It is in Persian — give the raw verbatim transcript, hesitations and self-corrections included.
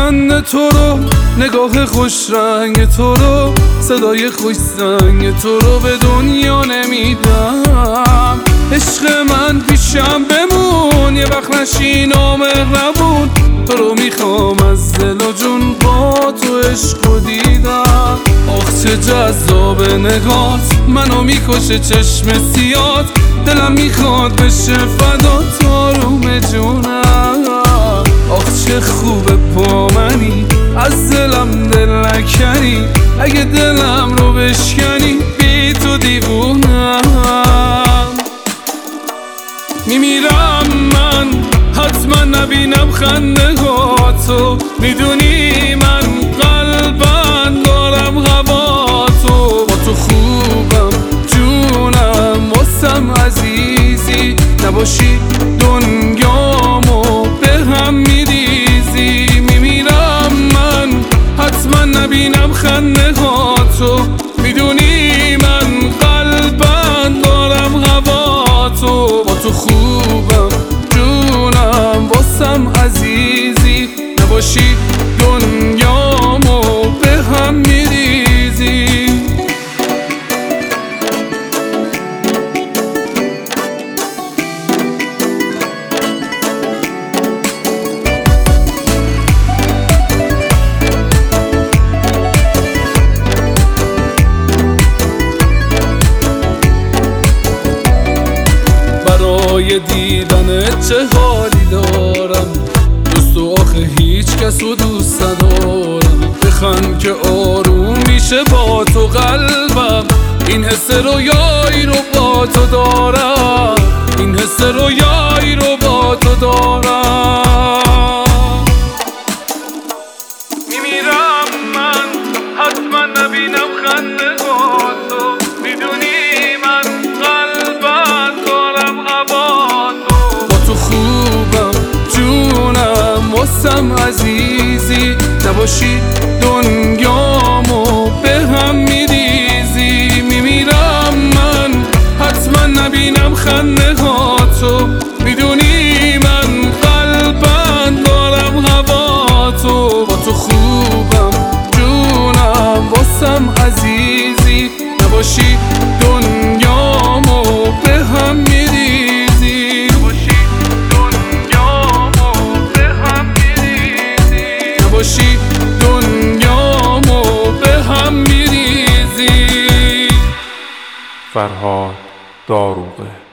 خنده تو رو، نگاه خوش رنگ تو رو، صدای خوش زنگ تو رو به دنیا نمیدم. عشق من پیشم بمون، یه وقت نشی نامهربون. تو رو میخوام از دل و جون، با تو عشق و دیدم. آخ چه جذاب نگات، منو میکشه چشم سیات. دلم میخواد بشه فدا تا روم جونم. آخ چه خوبه با منی، از دلم دل نکنی. اگه دلم رو بشکنی، بی تو دیوونم. میمیرم من، حتما نبینم خندگاتو. میدونی من قلبم دارم هواتو. با تو خوبم جونم، واسم عزیزی. نباشی دنیامو به هم میریزی. میمیرم من، حتما نبینم خندگاتو. میدونی من قلبم دارم هواتو. با تو خوبم جونم، واسم عزیزی. نباشی دنیامو به هم میریزی. برای دیدنت چه حالی دارم، دوست و آخه هیچ کس رو دوست ندارم. بخند که آروم میشه با تو قلبم. این حس رویایی رو با تو دارم. این حس رویایی رو با تو دارم. میمیرم من، حتما نبینم خندگاتو. میدونی من قلبم دارم هواتو. با تو خوبم جونم، واسم عزیزی. نباشی دنیامو به هم میریزی. میمیرم من، حتما نبینم خندگاتو. میدونی من قلبم دارم هواتو. با تو خوبم جونم، واسم عزیزی. نباشی دنیامو به هم میریزی. نباشی دنیامو به هم میریزی. نباشی دنیامو به هم میریزی. فرهاد داروغه.